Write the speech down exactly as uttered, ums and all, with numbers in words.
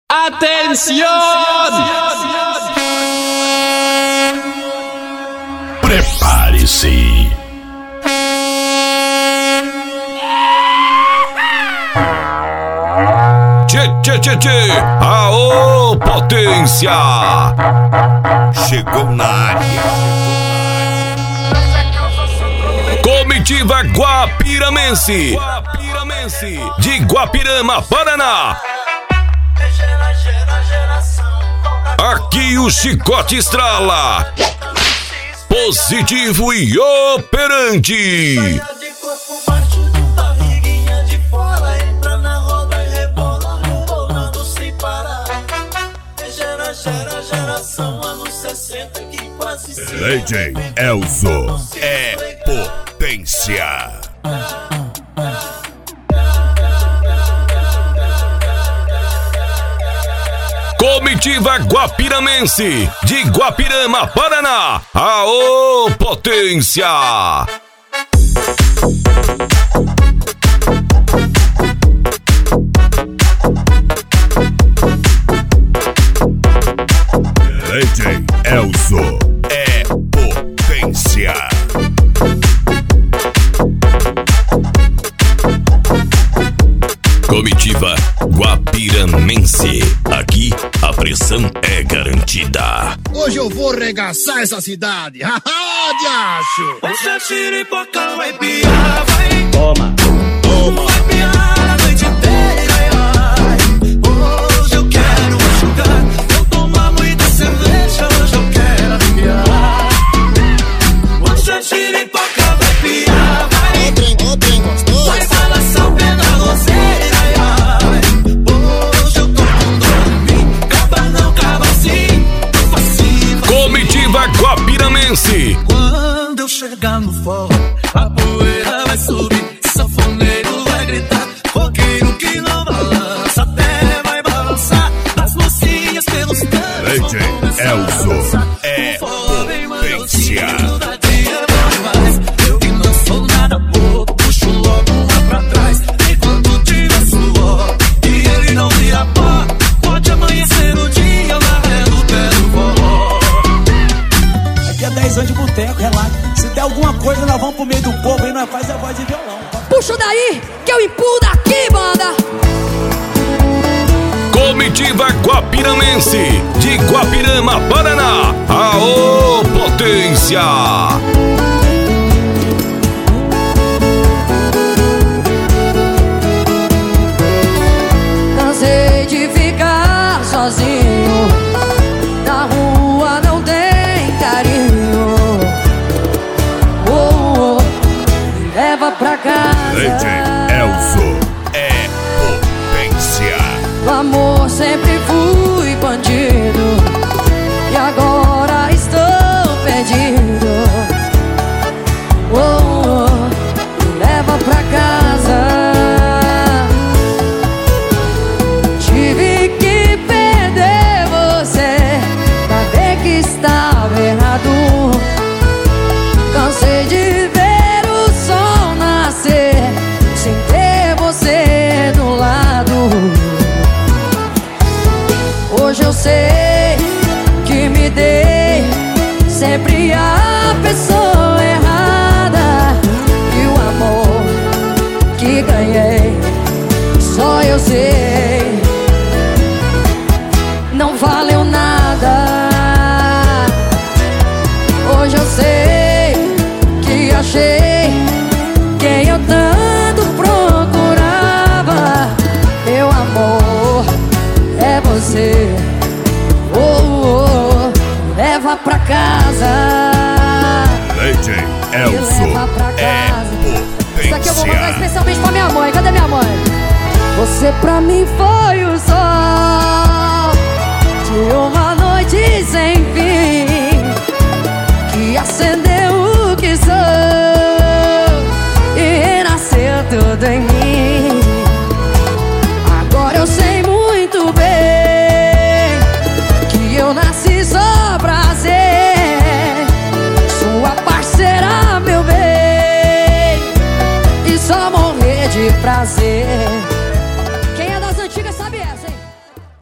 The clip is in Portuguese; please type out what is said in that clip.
Atención! Prepare-se! Tchê, tchê, tchê, tchê! Aô, potência! Chegou na área. Comitiva Guapiramense, Guapiramense, de Guapirama, Paraná. Aqui o chicote estrala. Positivo e operante. D J Elzo é potência. Comitiva Guapiramense, de Guapirama, Paraná. Aô, potência! D J Elzo é potência. Comitiva Guapiramense, aqui a pressão é garantida. Hoje eu vou arregaçar essa cidade. Haha, diacho! Hoje a xiripoca vai piar, vai. Toma, toma. Vai piar a noite inteira, ai. Hoje eu quero machucar. Eu tomo muita cerveja, hoje eu quero arrepiar. Hoje a xiripoca vai piar, vai. Ô trem, ô trem gostoso. Vai balançar o pé na roseira, ai. Hoje eu tô com dor em mim. Caba não, caba sim. Fascina. Comitiva Guapiramense. Quando eu chegar no forró, a poeira vai subir, sanfoneiro vai gritar, roqueiro que não balança, até vai balançar, as mocinhas pelos cantos. D J Elzo é potência. Eu que não sou nada bobo, puxo logo lá pra trás, enquanto tira suor, e ele não vira pó, pode amanhecer o dia amarelo pelo forró. Aqui é dez anos de boteco, relaxa. Se der alguma coisa, nós vamos pro meio do povo e nós faz a voz de violão. Puxa daí, que eu empurro daqui, banda. Comitiva Guapiramense, de Guapirama, Paraná. Aô, potência! Cansei de ficar sozinho. Na rua não tem carinho. Oh, oh, me leva pra casa. D J Elzo é potência. Do amor sempre fui bandido e agora estou perdido. Oh, oh, me leva pra casa. Tive que perder você pra ver que estava errado. Cansei de ver o sol nascer sem ter você do lado. Hoje eu sei que me dei sempre a pessoa errada, e o amor que ganhei só eu sei não valeu nada. Hoje eu sei que achei quem eu tanto procurava. Meu amor é você. Oh, oh, leva pra casa. D J Elzo Me leva pra é casa. Isso aqui eu vou mandar potência. especialmente pra minha mãe. Cadê minha mãe? Você pra mim foi o sol